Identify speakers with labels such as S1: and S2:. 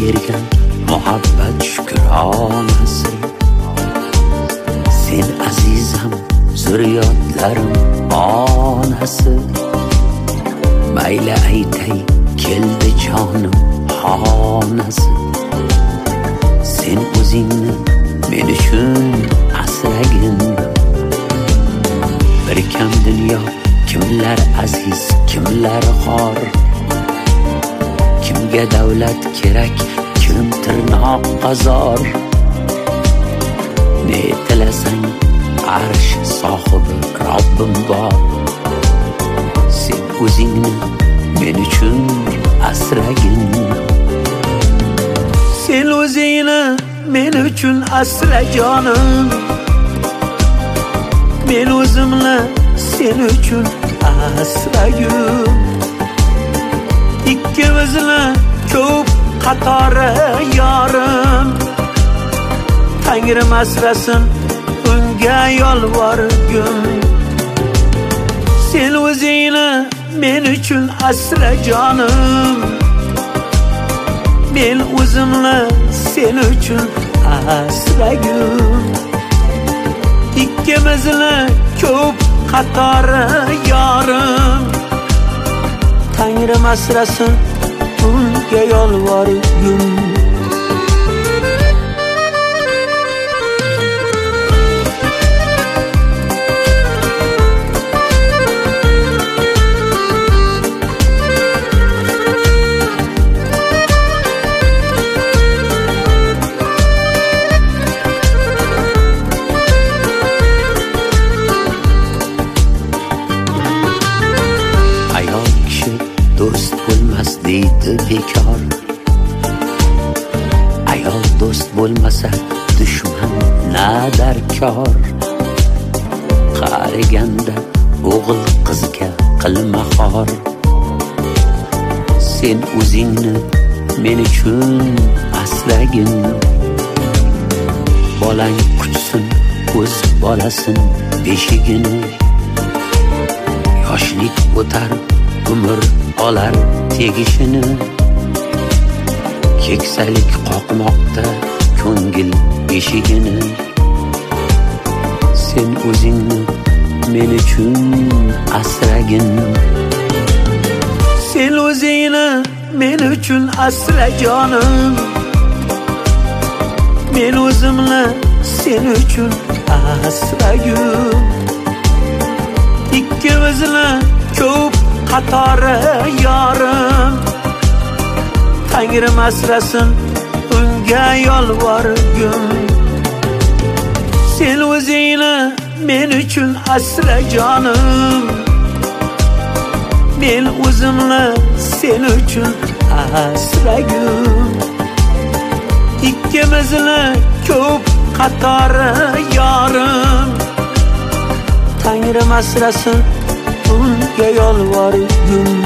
S1: bergan muhabbat shukronasi. Sen azizam, zurriyotlarim onasi. Mayli aytay, keldi jonim xonasi. Sen o'zingni men uchun asragin. Bir kam dunyo, kimlar aziz, kimlar xor. Kimga davlat kerak, kim tirnoq qazor. Ne tilasang arsh sohibi Robbim bor. Sen o'zingni men uchun asragin. Sen o'zingni men uchun asra jonim. Men o'zimni sen uchun asragin. Ikkimizni ko'p qatori yorim. Tangrim asrasin, unga yolvorgin. Sen o'zingni men uchun asra jonim. Men o'zimni sen uchun asragin. Ikkimizni ko'p qatori yorim. Tangrim asrasin, unga yolvorgin. Do'st bo'lmas deydi bekor. Ayol do'st bo'lmasa dushman na darkor. Qariganda o'g'il qizga qilma xor. Sen o'zingni men uchun asragin. Bolang kutsin o'z bolasin beshigini. Yoshlik o'tar, umr olar tegishini. Keksalik qoqmoqda ko'ngil eshigini. Sen o'zingni men uchun asragin. Sen o'zingni men uchun asra jonim. Men o'zimni sen uchun asragin. Ikkimizni ko'p qatori yorim. Tangrim asrasin, unga yolvorgin. Sen o'zingni men uchun asra jonim. Men o'zimni sen uchun asragin. Ikkimizni ko'p qatori yorim. Tangrim asrasin, unga yolvorgin.